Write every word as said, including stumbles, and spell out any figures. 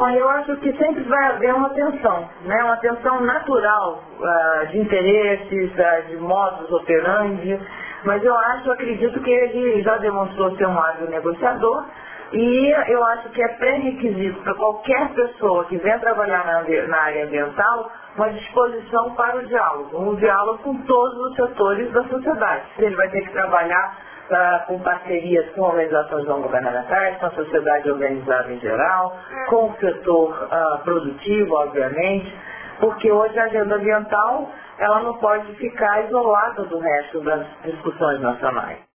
Olha, eu acho que sempre vai haver uma tensão, né? Uma tensão natural uh, de interesses, uh, de modus operandi, mas eu acho, acredito que ele já demonstrou ser um hábil negociador e eu acho que é pré-requisito para qualquer pessoa que venha trabalhar na, na área ambiental uma disposição para o diálogo, um diálogo com todos os setores da sociedade. Ele vai ter que trabalhar Uh, com parcerias com organizações não governamentais, com a sociedade organizada em geral, com o setor uh, produtivo, obviamente, porque hoje a agenda ambiental ela não pode ficar isolada do resto das discussões nacionais.